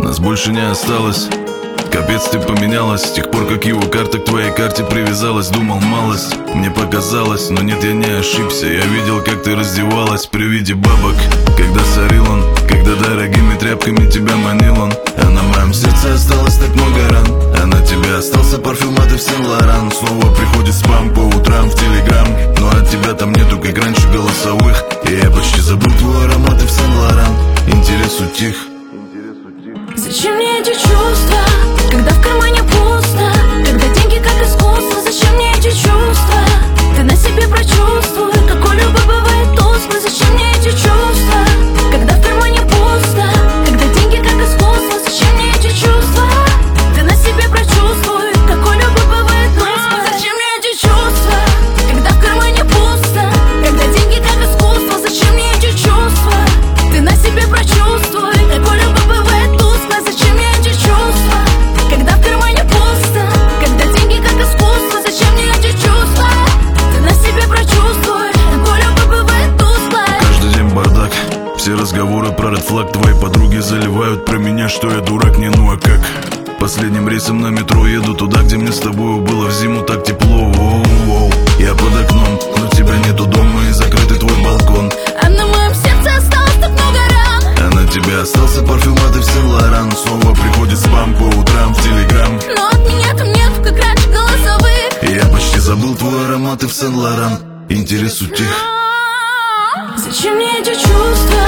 нас больше не осталось. Капец, ты поменялась с тех пор, как его карта к твоей карте привязалась. Думал, малость, мне показалось, но нет, я не ошибся. Я видел, как ты раздевалась при виде бабок, когда сорил он, когда дорогими тряпками тебя манил он. А на моем сердце осталось так много ран, а на тебе остался парфюм от Ив Сен-Лоран. Снова приходит спам по утрам в Телеграм, но от тебя там нету, как раньше, голосовых. И я почти забыл твой аромат Ив Сен-Лоран. Интерес утих. Зачем мне эти чувства, когда в кармане пусто, когда деньги как искусство? Зачем мне эти чувства? Ты на себе прочувствуй, как у любви бывает тускло. Зачем мне эти чувства, когда в кармане пусто, когда деньги как искусство? Зачем мне эти чувства? Ты на себе прочувствуй, как у любви бывает тускло. Зачем мне эти чувства, когда в кармане пусто, когда деньги как искусство? Зачем мне эти чувства? Ты на себе прочувствуй, как у любви бывает тускло. Зачем мне эти чувства, когда в кармане пусто, когда деньги как искусство? Зачем мне эти чувства? Ты на себе прочувствуй, как у любви бывает тускло. Каждый день бардак, все разговоры про ред флаг. Твои подруги заливают про меня, что я дурак, не ну а как. Последним рейсом на метро еду туда, где мне с тобою было в зиму так тепло. Оу-оу. Я под окном, но тебя нету дома и закрытый твой балкон. А на моем сердце осталось так много ран, А на тебе остался парфюм от Ив Сен-Лоран. Снова приходит спам по утрам в Телеграм, но от меня там нет, как раньше, голосовых. и я почти забыл твой аромат Ив Сен-Лоран. Интерес утих. Зачем мне эти чувства,